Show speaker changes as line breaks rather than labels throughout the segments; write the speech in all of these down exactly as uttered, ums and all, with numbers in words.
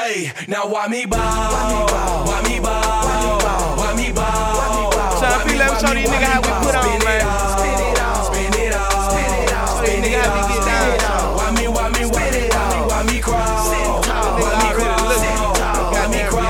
Hey, now why me ball? Why me ball? Why me ball?
So I feel like show these niggas how we put on, man.
Spin it all, spin it all, spin it all, spin it all.
Nigga, how we get down.
Why me, why me, why me, why me, why me crawl? Why me crawl? Why me crawl?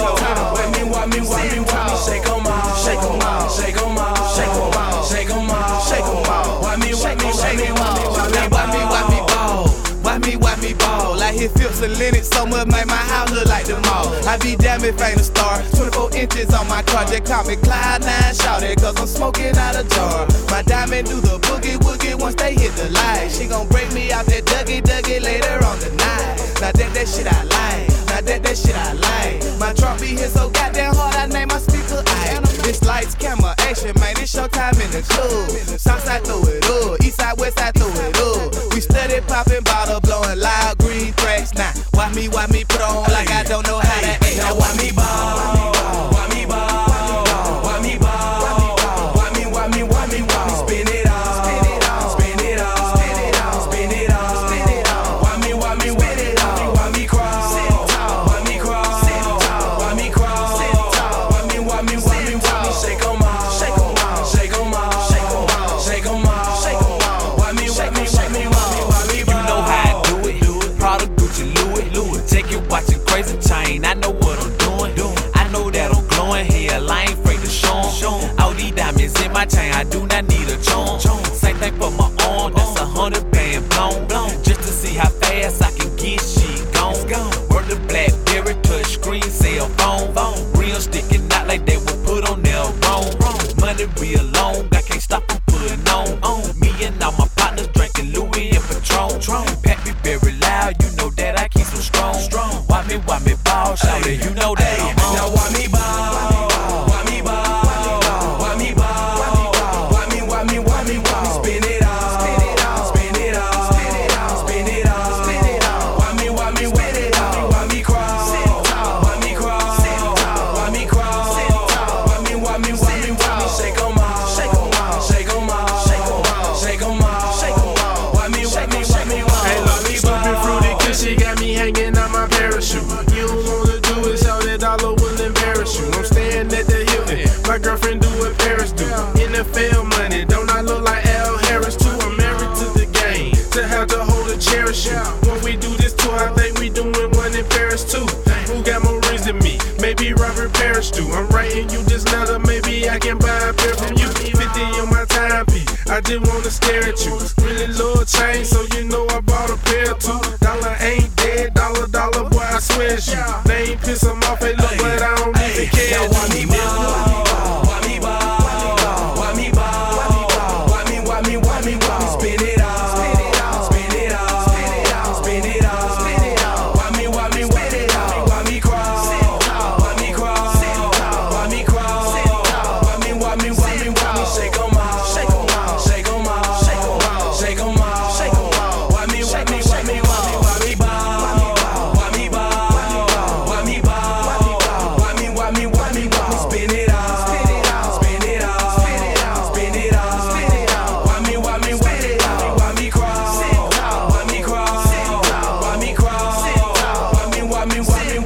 Why me, why me, why me, why me shake 'em all, shake 'em all, shake 'em all, shake 'em all, shake 'em all, shake 'em all. Why me, why me, why me, why me, why me,
why me, why me ball? Why me, why me ball? I hit Phillips and Lennox so much, make my house look like the mall. I be damn if ain't a star. twenty-four inches on my car, they call me Clyde nine shouted, cause I'm smoking out a jar. My diamond do the boogie woogie once they hit the light. She gon' break me out that Dougie Dougie later on the night. Now that that shit I like, now that that shit I like. My trunk be hit so goddamn hard, I name my speaker I. This lights, camera, action, man, it's showtime in the club. Southside throw it up, Eastside, Westside throw it up. We steady popping bottle, blowing loud green tracks. Now, why me, why me put on like I don't know how to act.
now why me ball? Why me ball? Why me ball? Why me, why me, why me, why me spin it all? Spin it all, spin it all, spin it all, spin it all, spin it all. Why me, why me, why me, why me crawl? Why me crawl? Why me crawl? Why me, why me, why me, why me shake 'em all, shake 'em all, shake 'em all, shake 'em all, shake 'em all, shake 'em all. Why me, why me, why me, why me, why me?
You know how I do it. Prada, Gucci, Louis, Louis. Take it, watching crazy chain. I know what I'm doing. I know that I'm glowing. Hell, I ain't afraid to show 'em. All these diamonds in my chain, I do not need a chon. Same thing for my arm, that's a hundred band blown. Just to see how fast I can get shit gone. Word the Blackberry touch screen cell phone. Real sticking out like they were put on there wrong. Money real long, I can't stop them putting on. Me and all my partners drinking Louis and Patron. Pack me very loud, you know that I keep so strong. Why me, why me ball, shout it, you know that I'm on.
Now why me ball? Why me ball? Why me ball? Why me, why me, why me, why me spin it all? Spin it all, spin it all, spin it all, spin it all, spin it all. Why me, why me, why me, why me crawl? Why me crawl? Why me crawl? Why me, why me, why me, why me shake 'em all, shake 'em all, shake 'em all, shake 'em all, shake 'em all, shake 'em all. Why me, why me, why me, why me, why me
Stupid fruity cause she got me hanging on my parachute. You don't wanna do it, so that dollar will embarrass you. I'm staying at the Hilton, my girlfriend do what Paris do. N F L money, don't I look like Al Harris too? I'm married to the game, to have to hold and cherish you. When we do this tour, I think we doing one in Paris too. Who got more rings than me? Maybe Robert Parrish do. I'm writing you this letter, maybe I can buy a pair from you. fifty on my timepiece, I just wanna stare at you. Really little change, so you know I bought a pair too. Dollar ain't dead, dollar, dollar, boy, I swear it's you. They ain't piss 'em off, they look, but I don't even care.
Now why me ball? Why me ball? Why me ball? Why me, why me, why me, why me spin it all? Spin it all, spin it all, spin it all, spin it all, spin it all. Why me, why me, why me, why me crawl? Why me crawl? Why me crawl? Why me, why me, why me, why me shake 'em all, shake 'em all, shake 'em all, shake 'em all, shake 'em all, shake 'em all. Why me, why me, why me, why me, why me ball? Why me ball? Why me ball? Why me, why me, why me, why me spin it all? Spin it all, spin it all, spin it all, spin it all, spin it all. Why me, why me, why me, why me crawl? Why me crawl? Why me crawl? Why me, why me, why me, why me